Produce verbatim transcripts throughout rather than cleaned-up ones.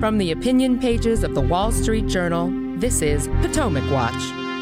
From the opinion pages of the Wall Street Journal, this is Potomac Watch.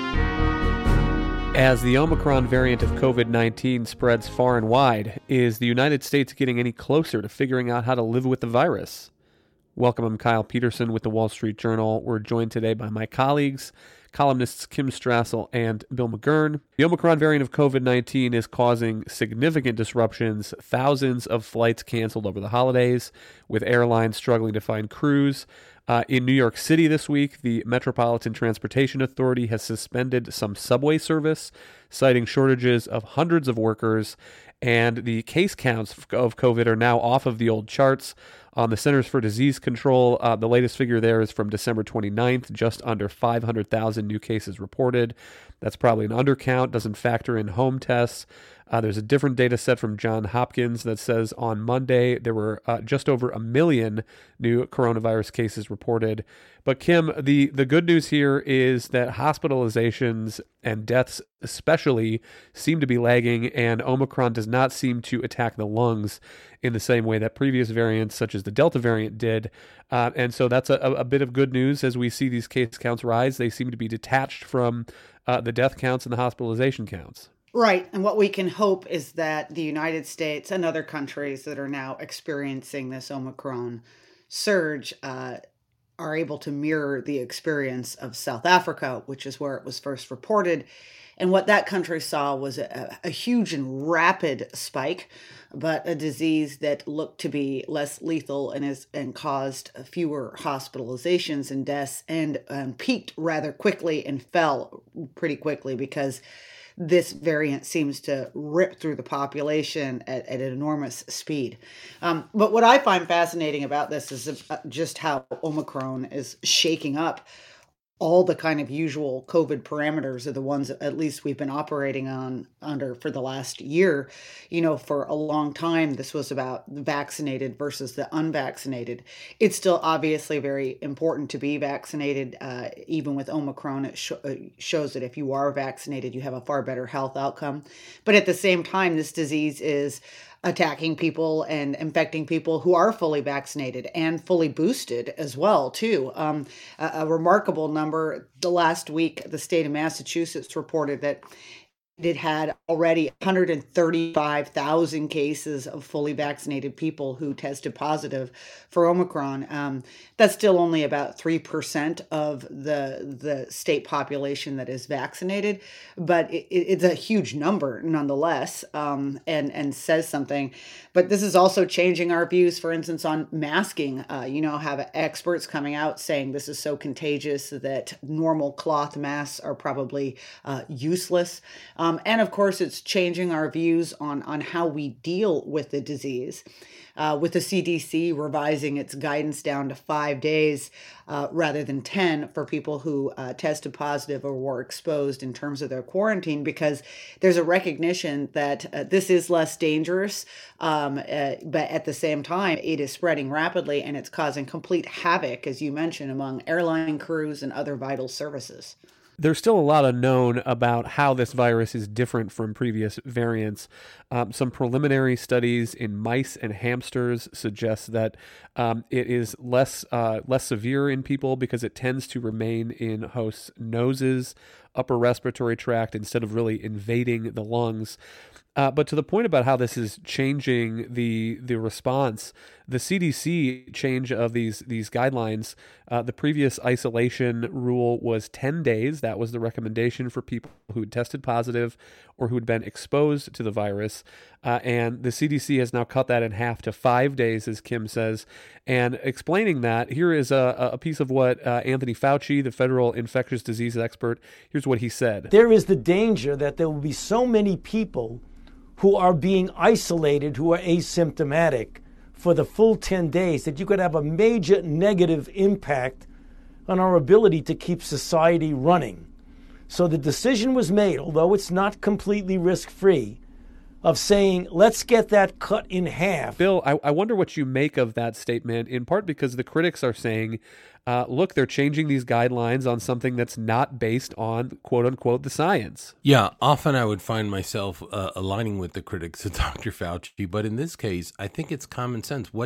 As the Omicron variant of covid nineteen spreads far and wide, is the United States getting any closer to figuring out how to live with the virus? Welcome, I'm Kyle Peterson with the Wall Street Journal. We're joined today by my colleagues, columnists Kim Strassel and Bill McGurn. The Omicron variant of covid nineteen is causing significant disruptions, thousands of flights canceled over the holidays, with airlines struggling to find crews. Uh, in New York City this week, the Metropolitan Transportation Authority has suspended some subway service, citing shortages of hundreds of workers, and the case counts of COVID are now off of the old charts. On the Centers for Disease Control, uh, the latest figure there is from December twenty-ninth, just under five hundred thousand new cases reported. That's probably an undercount, doesn't factor in home tests. Uh, there's a different data set from Johns Hopkins that says on Monday there were uh, just over a million new coronavirus cases reported. But Kim, the, the good news here is that hospitalizations and deaths especially seem to be lagging, and Omicron does not seem to attack the lungs in the same way that previous variants, such as the Delta variant, did. Uh, and so that's a, a bit of good news as we see these case counts rise. They seem to be detached from uh, the death counts and the hospitalization counts. Right. And what we can hope is that the United States and other countries that are now experiencing this Omicron surge uh, are able to mirror the experience of South Africa, which is where it was first reported. And what that country saw was a, a huge and rapid spike, but a disease that looked to be less lethal and is and caused fewer hospitalizations and deaths, and um, peaked rather quickly and fell pretty quickly because this variant seems to rip through the population at, at an enormous speed. Um, but what I find fascinating about this is just how Omicron is shaking up all the kind of usual COVID parameters are the ones that at least we've been operating on under for the last year. You know, for a long time, this was about the vaccinated versus the unvaccinated. It's still obviously very important to be vaccinated. Uh, even with Omicron, it sh- shows that if you are vaccinated, you have a far better health outcome. But at the same time, this disease is attacking people and infecting people who are fully vaccinated and fully boosted as well, too. Um, a, a remarkable number. The last week, the state of Massachusetts reported that it had already one hundred thirty-five thousand cases of fully vaccinated people who tested positive for Omicron. Um, that's still only about three percent of the the state population that is vaccinated, but it, it's a huge number nonetheless, um, and, and says something. But this is also changing our views, for instance, on masking. Uh, you know, have experts coming out saying this is so contagious that normal cloth masks are probably uh, useless. Um, and of course, it's changing our views on, on how we deal with the disease, uh, with the C D C revising its guidance down to five days uh, rather than ten for people who uh, tested positive or were exposed in terms of their quarantine, because there's a recognition that uh, this is less dangerous, um, uh, but at the same time, it is spreading rapidly and it's causing complete havoc, as you mentioned, among airline crews and other vital services. There's still a lot unknown about how this virus is different from previous variants. Um, some preliminary studies in mice and hamsters suggest that um, it is less uh, less severe in people because it tends to remain in hosts' noses, upper respiratory tract, instead of really invading the lungs. Uh, but to the point about how this is changing the the response, the C D C change of these these guidelines, uh, the previous isolation rule was ten days. That was the recommendation for people who had tested positive or who had been exposed to the virus. Uh, and the C D C has now cut that in half to five days, as Kim says. And explaining that, here is a, a piece of what uh, Anthony Fauci, the federal infectious disease expert, here's what he said. There is the danger that there will be so many people who are being isolated, who are asymptomatic for the full ten days, that you could have a major negative impact on our ability to keep society running. So the decision was made, although it's not completely risk-free, of saying, let's get that cut in half. Bill, I, I wonder what you make of that statement, in part because the critics are saying, uh, look, they're changing these guidelines on something that's not based on, quote unquote, the science. Yeah, often I would find myself uh, aligning with the critics of Doctor Fauci, but in this case, I think it's common sense. What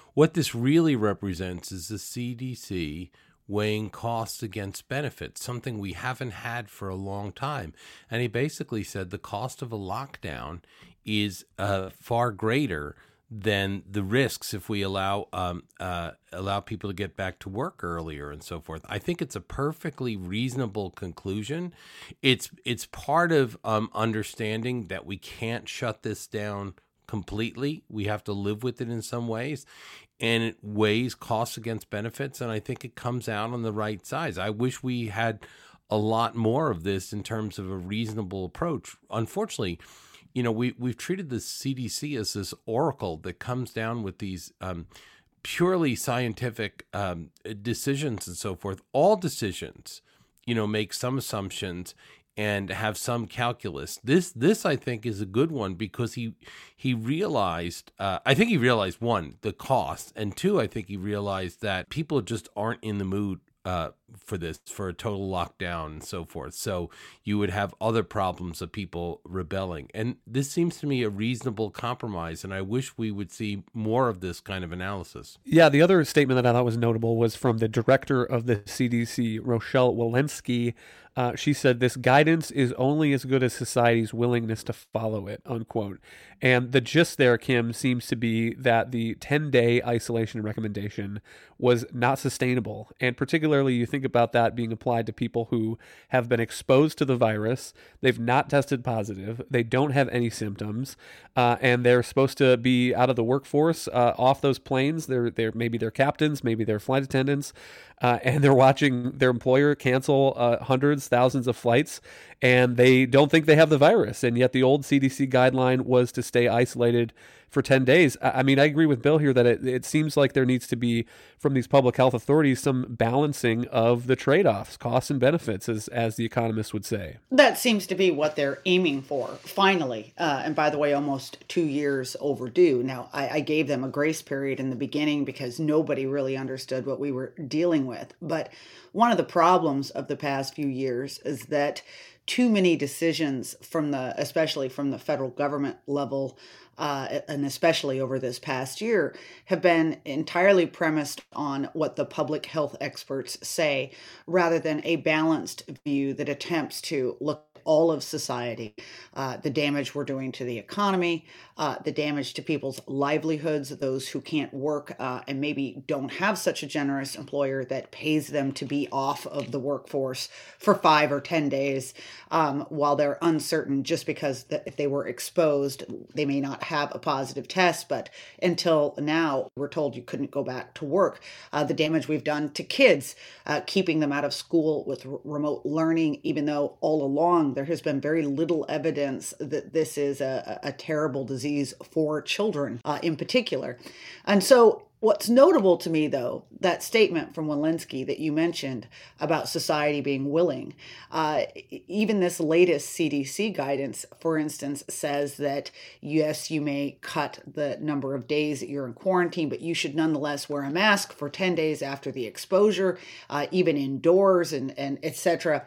What this really represents is the C D C weighing costs against benefits, something we haven't had for a long time. And he basically said the cost of a lockdown is uh, far greater than the risks if we allow um, uh, allow people to get back to work earlier and so forth. I think it's a perfectly reasonable conclusion. It's it's part of um, understanding that we can't shut this down completely. We have to live with it in some ways, and it weighs costs against benefits, and I think it comes out on the right size. I wish we had a lot more of this in terms of a reasonable approach. Unfortunately, you know, we, we've treated the C D C as this oracle that comes down with these um, purely scientific um, decisions and so forth. All decisions, you know, make some assumptions and have some calculus. This, this I think, is a good one because he he realized, uh, I think he realized, one, the cost, and two, I think he realized that people just aren't in the mood uh, for this, for a total lockdown and so forth. So you would have other problems of people rebelling. And this seems to me a reasonable compromise, and I wish we would see more of this kind of analysis. Yeah, the other statement that I thought was notable was from the director of the C D C, Rochelle Walensky. Uh, she said, "This guidance is only as good as society's willingness to follow it," unquote. And the gist there, Kim, seems to be that the ten-day isolation recommendation was not sustainable. And particularly, you think about that being applied to people who have been exposed to the virus, they've not tested positive, they don't have any symptoms, uh, and they're supposed to be out of the workforce, uh, off those planes. They're, they're maybe they're captains, maybe they're flight attendants, uh, and they're watching their employer cancel uh, hundreds, thousands of flights, and they don't think they have the virus. And yet the old C D C guideline was to stay isolated for ten days. I mean, I agree with Bill here that it, it seems like there needs to be, from these public health authorities, some balancing of the trade-offs, costs and benefits, as, as the economists would say. That seems to be what they're aiming for, finally. Uh, and by the way, almost two years overdue. Now, I, I gave them a grace period in the beginning because nobody really understood what we were dealing with. But one of the problems of the past few years is that too many decisions from the, especially from the federal government level, uh, and especially over this past year, have been entirely premised on what the public health experts say, rather than a balanced view that attempts to look at all of society, uh, the damage we're doing to the economy, uh, the damage to people's livelihoods, those who can't work uh, and maybe don't have such a generous employer that pays them to be off of the workforce for five or ten days um, while they're uncertain, just because that if they were exposed, they may not have a positive test. But until now, we're told you couldn't go back to work. Uh, the damage we've done to kids, uh, keeping them out of school with r- remote learning, even though all along there has been very little evidence that this is a, a terrible disease for children uh, in particular. And so what's notable to me, though, that statement from Walensky that you mentioned about society being willing, uh, even this latest C D C guidance, for instance, says that, yes, you may cut the number of days that you're in quarantine, but you should nonetheless wear a mask for ten days after the exposure, uh, even indoors and, and et cetera.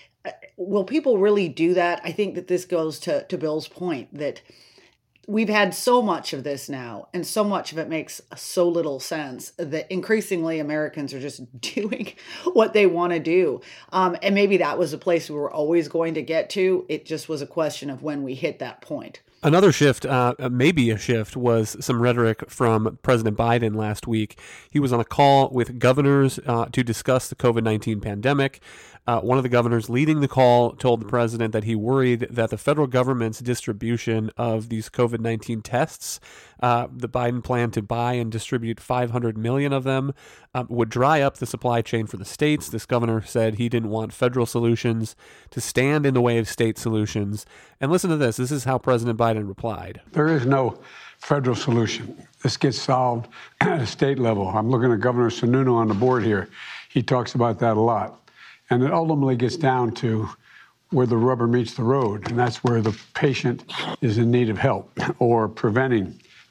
Will people really do that? I think that this goes to, to Bill's point that we've had so much of this now, and so much of it makes so little sense that increasingly Americans are just doing what they want to do. Um, and maybe that was a place we were always going to get to. It just was a question of when we hit that point. Another shift, uh, maybe a shift, was some rhetoric from President Biden last week. He was on a call with governors uh, to discuss the covid nineteen pandemic. Uh, one of the governors leading the call told the president that he worried that the federal government's distribution of these covid nineteen tests, uh, the Biden plan to buy and distribute five hundred million of them, um, would dry up the supply chain for the states. This governor said he didn't want federal solutions to stand in the way of state solutions. And listen to this. This is how President Biden replied. There is no federal solution. This gets solved at a state level. I'm looking at Governor Sununu on the board here. He talks about that a lot. And it ultimately gets down to where the rubber meets the road, and that's where the patient is in need of help or preventing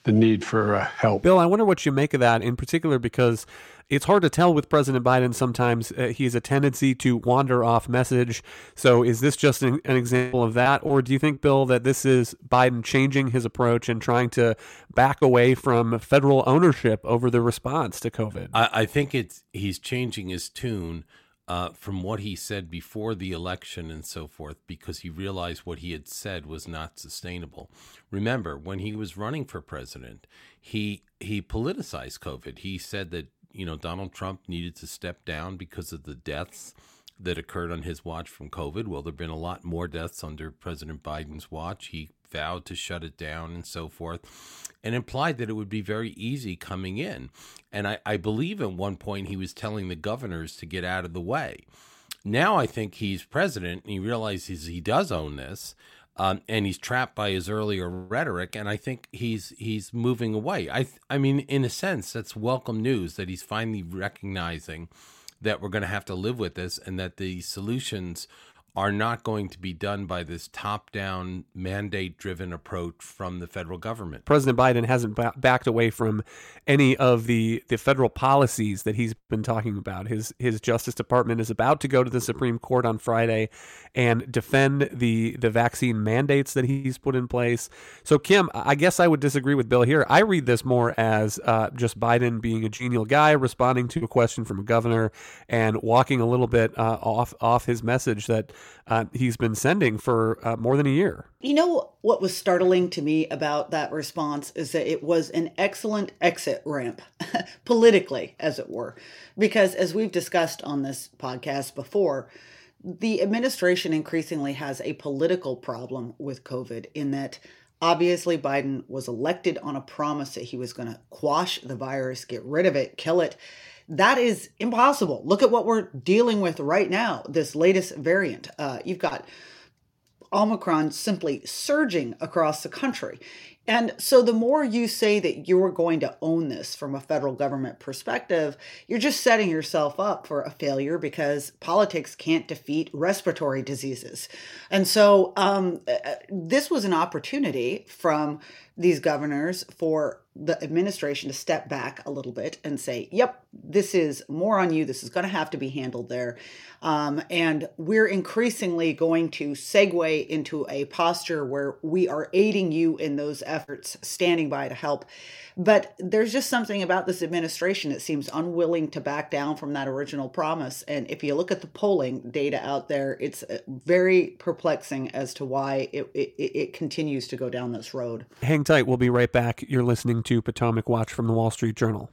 the need for uh, help. Bill, I wonder what you make of that in particular, because it's hard to tell with President Biden. Sometimes uh, he has a tendency to wander off message. So is this just an, an example of that? Or do you think, Bill, that this is Biden changing his approach and trying to back away from federal ownership over the response to COVID? I, I think it's he's changing his tune uh, from what he said before the election and so forth, because he realized what he had said was not sustainable. Remember, when he was running for president, he he politicized COVID. He said that, you know, Donald Trump needed to step down because of the deaths that occurred on his watch from COVID. Well, there have been a lot more deaths under President Biden's watch. He vowed to shut it down and so forth, and implied that it would be very easy coming in. And I, I believe at one point he was telling the governors to get out of the way. Now I think he's president and he realizes he does own this. Um, and he's trapped by his earlier rhetoric, and I think he's he's moving away. I th- I mean, in a sense, that's welcome news that he's finally recognizing that we're going to have to live with this, and that the solutions are not going to be done by this top-down, mandate-driven approach from the federal government. President Biden hasn't ba- backed away from any of the, the federal policies that he's been talking about. His his Justice Department is about to go to the Supreme Court on Friday and defend the, the vaccine mandates that he's put in place. So, Kim, I guess I would disagree with Bill here. I read this more as uh, just Biden being a genial guy, responding to a question from a governor, and walking a little bit uh, off, off his message that Uh, he's been sending for uh, more than a year. You know, what was startling to me about that response is that it was an excellent exit ramp, politically, as it were. Because as we've discussed on this podcast before, the administration increasingly has a political problem with COVID, in that obviously Biden was elected on a promise that he was going to quash the virus, get rid of it, kill it. That is impossible. Look at what we're dealing with right now, this latest variant. Uh, you've got Omicron simply surging across the country. And so the more you say that you're going to own this from a federal government perspective, you're just setting yourself up for a failure, because politics can't defeat respiratory diseases. And so um, this was an opportunity from these governors for the administration to step back a little bit and say, yep, this is more on you. This is going to have to be handled there. Um, and we're increasingly going to segue into a posture where we are aiding you in those efforts, standing by to help. But there's just something about this administration that seems unwilling to back down from that original promise. And if you look at the polling data out there, it's very perplexing as to why it, it, it continues to go down this road. Hang tight. We'll be right back. You're listening to Potomac Watch from the Wall Street Journal.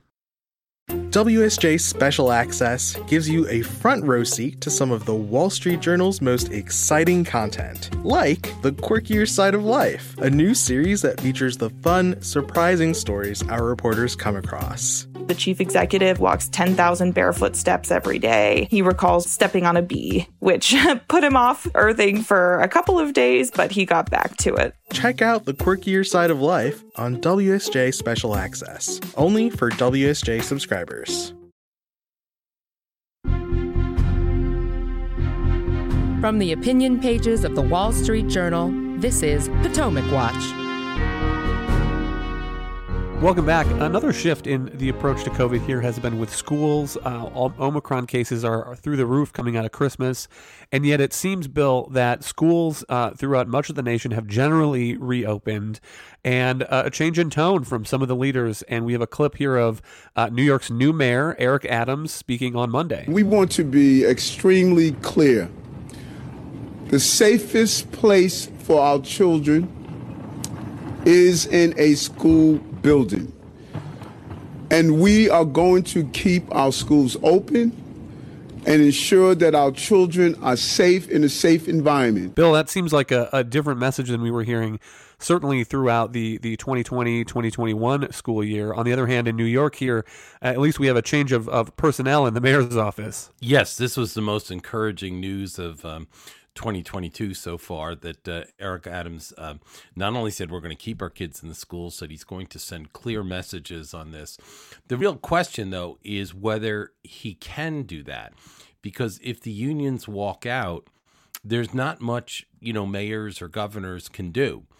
W S J Special Access gives you a front row seat to some of the Wall Street Journal's most exciting content, like The Quirkier Side of Life, a new series that features the fun, surprising stories our reporters come across. The chief executive walks ten thousand barefoot steps every day. He recalls stepping on a bee, which put him off earthing for a couple of days, but he got back to it. Check out The Quirkier Side of Life on W S J Special Access, only for W S J subscribers. From the opinion pages of the Wall Street Journal, this is Potomac Watch. Welcome back. Another shift in the approach to COVID here has been with schools. Uh, all Omicron cases are, are through the roof coming out of Christmas. And yet it seems, Bill, that schools uh, throughout much of the nation have generally reopened, and uh, a change in tone from some of the leaders. And we have a clip here of uh, New York's new mayor, Eric Adams, speaking on Monday. We want to be extremely clear. The safest place for our children is in a school building. And we are going to keep our schools open and ensure that our children are safe in a safe environment. Bill, that seems like a, a different message than we were hearing certainly throughout the, the twenty twenty, twenty twenty-one school year. On the other hand, in New York here, at least we have a change of, of personnel in the mayor's office. Yes, this was the most encouraging news of um, twenty twenty-two so far, that uh, Eric Adams uh, not only said we're going to keep our kids in the schools, said he's going to send clear messages on this. The real question, though, is whether he can do that, because if the unions walk out, there's not much, you know, mayors or governors can do.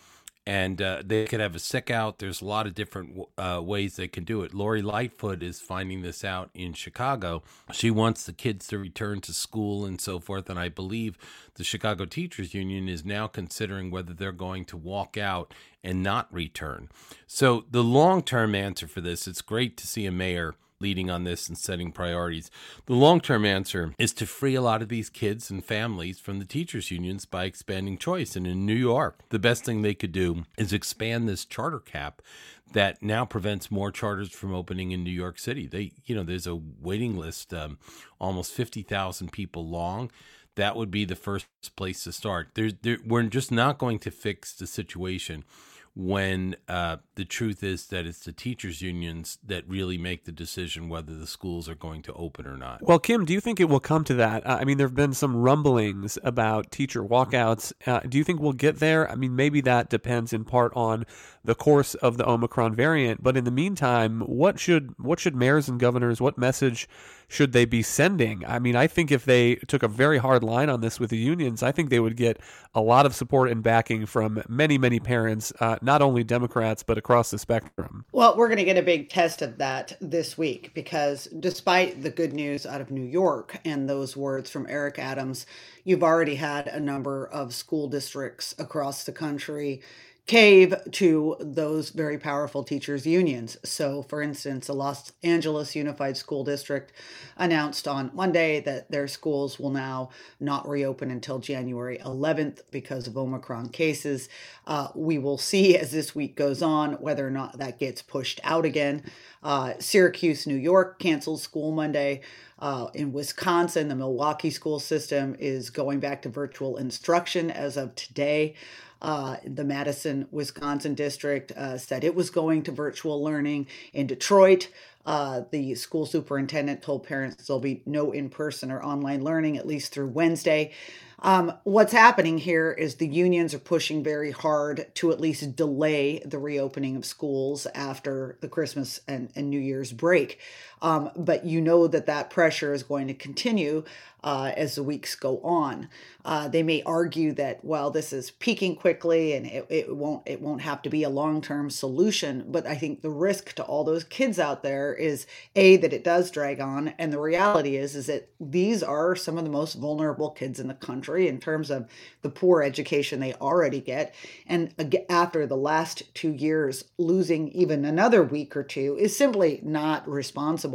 And uh, they could have a sick out. There's a lot of different uh, ways they can do it. Lori Lightfoot is finding this out in Chicago. She wants the kids to return to school and so forth. And I believe the Chicago Teachers Union is now considering whether they're going to walk out and not return. So the long-term answer for this, it's great to see a mayor leading on this and setting priorities. The long-term answer is to free a lot of these kids and families from the teachers unions by expanding choice. And in New York, the best thing they could do is expand this charter cap that now prevents more charters from opening in New York City. They, you know, there's a waiting list, um, almost fifty thousand people long. That would be the first place to start. There's, there, we're just not going to fix the situation when uh, the truth is that it's the teachers unions that really make the decision whether the schools are going to open or not. Well, Kim, do you think it will come to that? Uh, I mean, there have been some rumblings about teacher walkouts. Uh, do you think we'll get there? I mean, maybe that depends in part on the course of the Omicron variant. But in the meantime, what should what should mayors and governors, what message should they be sending? I mean, I think if they took a very hard line on this with the unions, I think they would get a lot of support and backing from many, many parents, uh, not only Democrats, but across the spectrum. Well, we're going to get a big test of that this week because despite the good news out of New York and those words from Eric Adams, you've already had a number of school districts across the country cave to those very powerful teachers' unions. So, for instance, the Los Angeles Unified School District announced on Monday that their schools will now not reopen until January eleventh because of Omicron cases. Uh, we will see as this week goes on whether or not that gets pushed out again. Uh, Syracuse, New York canceled school Monday. Uh, in Wisconsin, the Milwaukee school system is going back to virtual instruction as of today. Uh, the Madison, Wisconsin district uh, said it was going to virtual learning. In Detroit, uh, the school superintendent told parents there'll be no in-person or online learning, at least through Wednesday. Um, what's happening here is the unions are pushing very hard to at least delay the reopening of schools after the Christmas and, and New Year's break. Um, but you know that that pressure is going to continue uh, as the weeks go on. Uh, they may argue that, well, this is peaking quickly and it, it won't it won't have to be a long-term solution. But I think the risk to all those kids out there is, A, that it does drag on. And the reality is, is that these are some of the most vulnerable kids in the country in terms of the poor education they already get. And after the last two years, losing even another week or two is simply not responsible.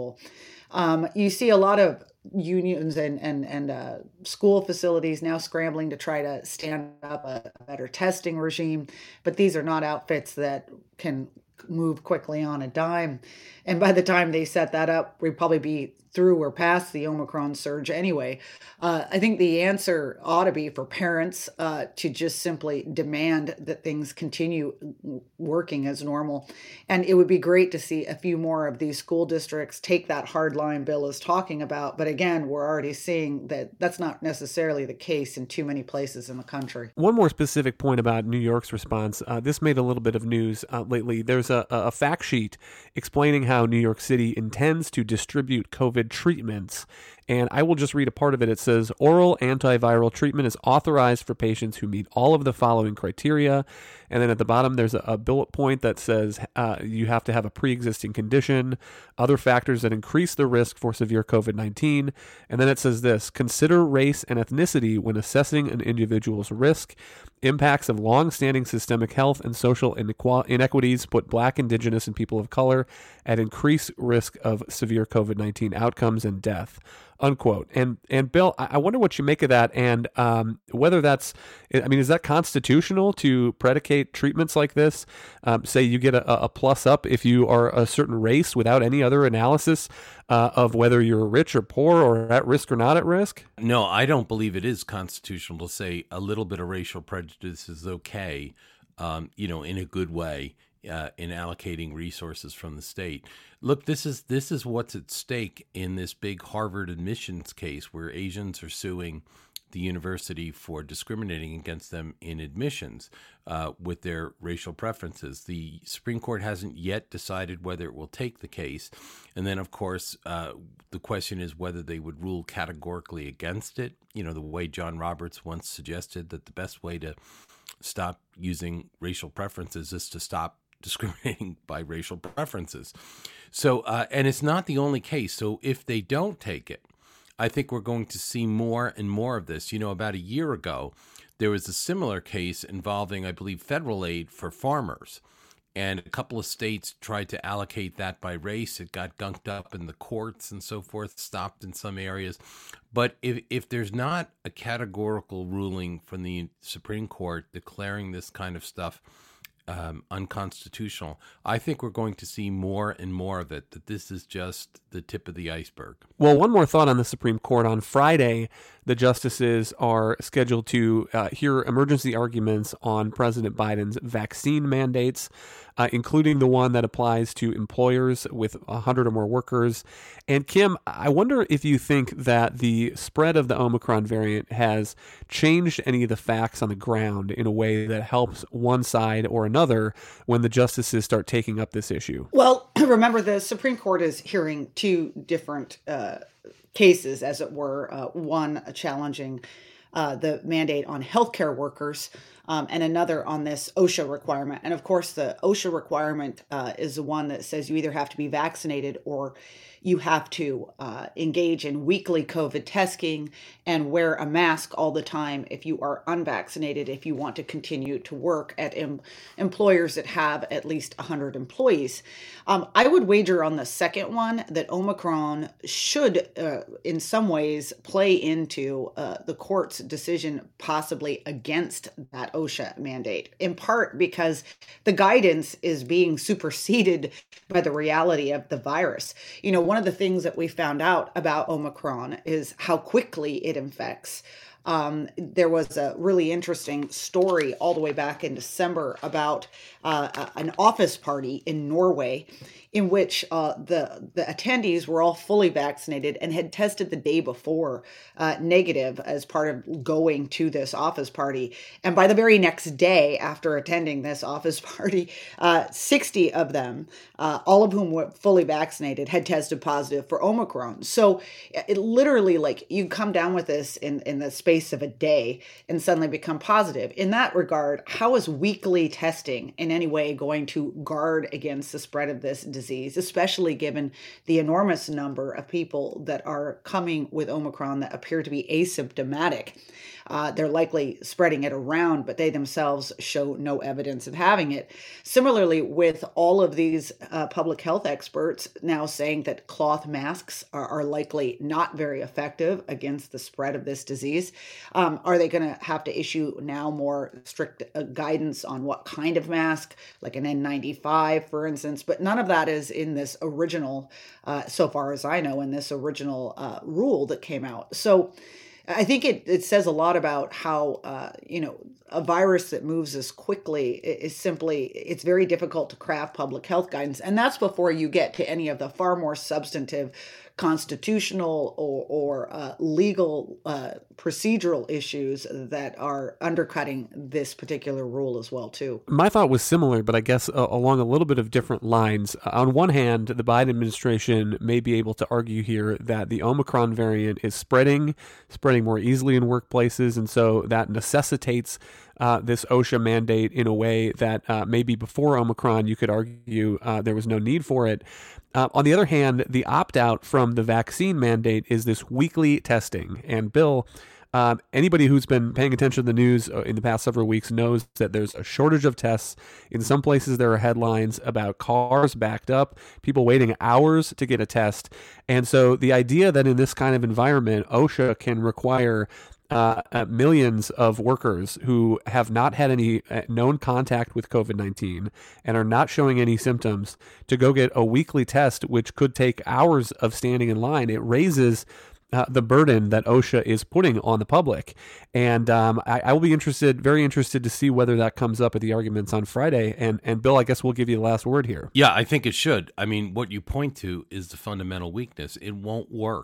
Um, you see a lot of unions and and and uh, school facilities now scrambling to try to stand up a better testing regime, but these are not outfits that can move quickly on a dime. And by the time they set that up, we'd probably be through or past the Omicron surge anyway. Uh, I think the answer ought to be for parents uh, to just simply demand that things continue working as normal. And it would be great to see a few more of these school districts take that hard line Bill is talking about. But again, we're already seeing that that's not necessarily the case in too many places in the country. One more specific point about New York's response. Uh, this made a little bit of news uh, lately. There's a, a fact sheet explaining how New York City intends to distribute COVID treatments. And I will just read a part of it. It says, oral antiviral treatment is authorized for patients who meet all of the following criteria. And then at the bottom, there's a, a bullet point that says uh, you have to have a pre-existing condition, other factors that increase the risk for severe COVID nineteen. And then it says this, consider race and ethnicity when assessing an individual's risk. Impacts of long-standing systemic health and social inequ- inequities put Black, Indigenous, and people of color at increased risk of severe COVID nineteen outcomes and death. Unquote. And and Bill, I wonder what you make of that, and um, whether that's, I mean, is that constitutional to predicate treatments like this? Um, say you get a, a plus up if you are a certain race without any other analysis uh, of whether you're rich or poor or at risk or not at risk? No, I don't believe it is constitutional to say a little bit of racial prejudice is okay, um, you know, in a good way. Uh, in allocating resources from the state. Look, this is this is what's at stake in this big Harvard admissions case where Asians are suing the university for discriminating against them in admissions uh, with their racial preferences. The Supreme Court hasn't yet decided whether it will take the case. And then, of course, uh, the question is whether they would rule categorically against it. You know, the way John Roberts once suggested that the best way to stop using racial preferences is to stop discriminating by racial preferences. So, uh, and it's not the only case. So if they don't take it, I think we're going to see more and more of this. You know, about a year ago, there was a similar case involving, I believe, federal aid for farmers. And a couple of states tried to allocate that by race. It got gunked up in the courts and so forth, stopped in some areas. But if, if there's not a categorical ruling from the Supreme Court declaring this kind of stuff Um, unconstitutional, I think we're going to see more and more of it, that this is just the tip of the iceberg. Well, one more thought on the Supreme Court. On Friday, the justices are scheduled to uh, hear emergency arguments on President Biden's vaccine mandates, uh, including the one that applies to employers with one hundred or more workers. And Kim, I wonder if you think that the spread of the Omicron variant has changed any of the facts on the ground in a way that helps one side or another when the justices start taking up this issue. Well, remember, the Supreme Court is hearing two different uh, cases, as it were, uh, one challenging uh, the mandate on healthcare workers, um, and another on this OSHA requirement. And of course, the OSHA requirement uh, is the one that says you either have to be vaccinated or you have to uh, engage in weekly COVID testing and wear a mask all the time if you are unvaccinated, if you want to continue to work at em- employers that have at least one hundred employees. Um, I would wager on the second one that Omicron should, uh, in some ways, play into uh, the court's decision possibly against that OSHA mandate, in part because the guidance is being superseded by the reality of the virus. You know, one of the things that we found out about Omicron is how quickly it infects. Um, there was a really interesting story all the way back in December about uh, an office party in Norway in which uh, the, the attendees were all fully vaccinated and had tested the day before uh, negative as part of going to this office party. And by the very next day after attending this office party, uh, sixty of them, uh, all of whom were fully vaccinated, had tested positive for Omicron. So it literally, like, you come down with this in, in the space of a day and suddenly become positive. In that regard, how is weekly testing in any way going to guard against the spread of this disease, especially given the enormous number of people that are coming with Omicron that appear to be asymptomatic? Uh, they're likely spreading it around, but they themselves show no evidence of having it. Similarly, with all of these uh, public health experts now saying that cloth masks are, are likely not very effective against the spread of this disease, um, are they going to have to issue now more strict uh, guidance on what kind of mask, like an N ninety-five, for instance? But none of that is in this original, uh, so far as I know, in this original uh, rule that came out. So I think it, it says a lot about how, uh, you know, a virus that moves as quickly is simply, it's very difficult to craft public health guidance. And that's before you get to any of the far more substantive constitutional or, or uh, legal uh, procedural issues that are undercutting this particular rule as well, too. My thought was similar, but I guess uh, along a little bit of different lines. Uh, on one hand, the Biden administration may be able to argue here that the Omicron variant is spreading, spreading more easily in workplaces, and so that necessitates Uh, this OSHA mandate in a way that uh, maybe before Omicron you could argue uh, there was no need for it. Uh, on the other hand, the opt-out from the vaccine mandate is this weekly testing. And Bill, um, anybody who's been paying attention to the news in the past several weeks knows that there's a shortage of tests. In some places there are headlines about cars backed up, people waiting hours to get a test. And so the idea that in this kind of environment, OSHA can require Uh, uh, millions of workers who have not had any uh, known contact with COVID nineteen and are not showing any symptoms to go get a weekly test, which could take hours of standing in line, it raises uh, the burden that OSHA is putting on the public. And um, I, I will be interested, very interested to see whether that comes up at the arguments on Friday. And, and Bill, I guess we'll give you the last word here. Yeah, I think it should. I mean, what you point to is the fundamental weakness. It won't work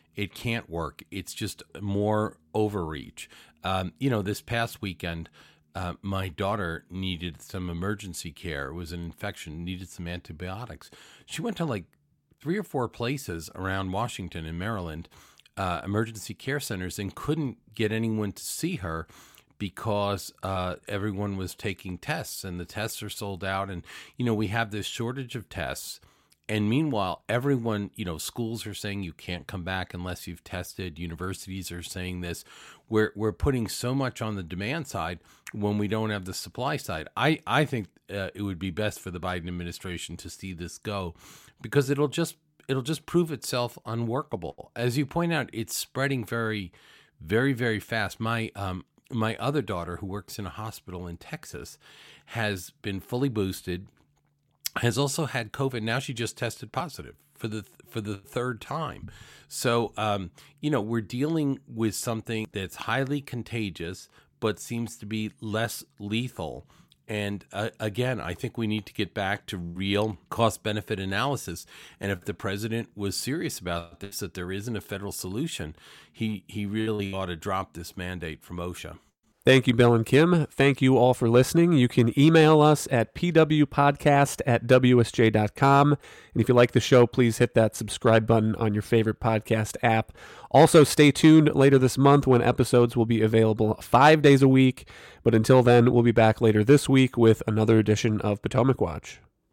It can't work. It's just more overreach. Um, you know, this past weekend, uh, my daughter needed some emergency care. It was an infection, needed some antibiotics. She went to like three or four places around Washington and Maryland, uh, emergency care centers, and couldn't get anyone to see her because uh, everyone was taking tests, and the tests are sold out. And, you know, we have this shortage of tests. And meanwhile, everyone, you know, schools are saying you can't come back unless you've tested. Universities are saying this. We're we're putting so much on the demand side when we don't have the supply side. I, I think uh, it would be best for the Biden administration to see this go, because it'll just it'll just prove itself unworkable. As you point out, it's spreading very, very, very fast. My um my other daughter, who works in a hospital in Texas, has been fully boosted, has also had COVID. Now she just tested positive for the for the third time. So, um, you know, we're dealing with something that's highly contagious, but seems to be less lethal. And uh, again, I think we need to get back to real cost-benefit analysis. And if the president was serious about this, that there isn't a federal solution, he, he really ought to drop this mandate from OSHA. Thank you, Bill and Kim. Thank you all for listening. You can email us at p w podcast at w s j dot com. And if you like the show, please hit that subscribe button on your favorite podcast app. Also, stay tuned later this month when episodes will be available five days a week. But until then, we'll be back later this week with another edition of Potomac Watch.